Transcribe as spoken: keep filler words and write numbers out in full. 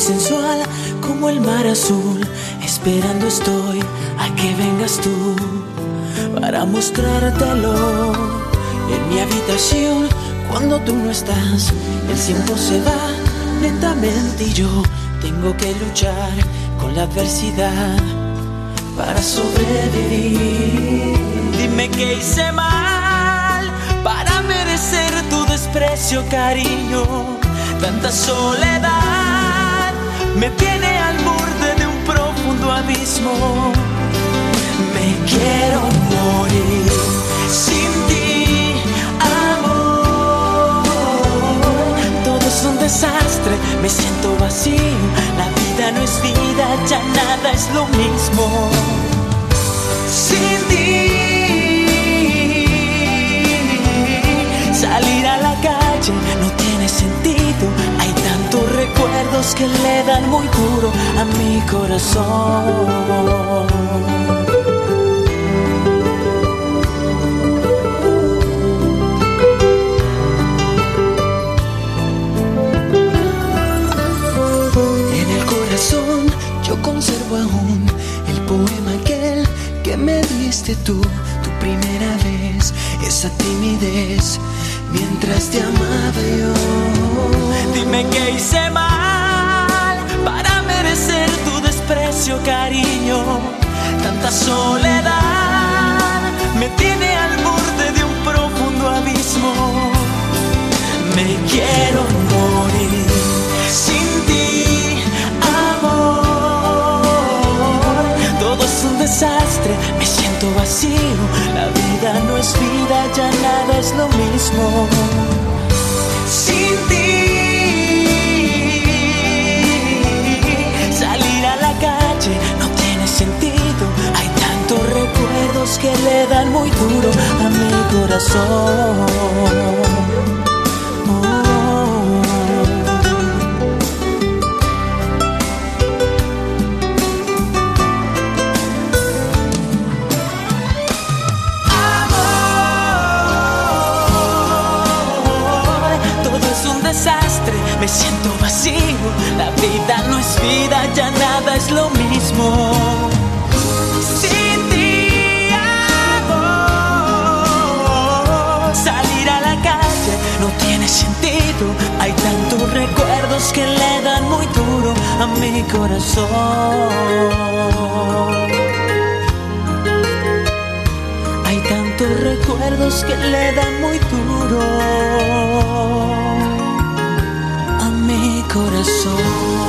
sensual como el mar azul. Esperando estoy a que vengas tú para mostrártelo. En mi habitación, cuando tú no estás, el tiempo se va lentamente y yo tengo que luchar con la adversidad para sobrevivir. Dime qué hice mal para merecer tu desprecio, cariño. Tanta soledad me tiene al borde de un profundo abismo. Me quiero morir sin ti, amor. Todo es un desastre, me siento vacío. La vida no es vida, ya nada es lo mismo sin ti. Salir a la calle no tiene sentido. Hay tantos recuerdos que le dan muy duro a mi corazón. En el corazón yo conservo aún el poema aquel que me diste tú, tu primera vez, esa timidez mientras te amaba yo. Dime qué hice mal para merecer tu desprecio, cariño. Tanta soledad me tiene al borde de un profundo abismo. Me quiero morir sin ti, amor. Todo es un desastre, me siento vacío. La vida no es vida, ya nada es lo mismo sin ti. Salir a la calle no tiene sentido. Hay tantos recuerdos que le dan muy duro a mi corazón. Me siento vacío, la vida no es vida, ya nada es lo mismo sin ti, amor. Salir a la calle no tiene sentido. Hay tantos recuerdos que le dan muy duro a mi corazón. Hay tantos recuerdos que le dan muy duro mi corazón.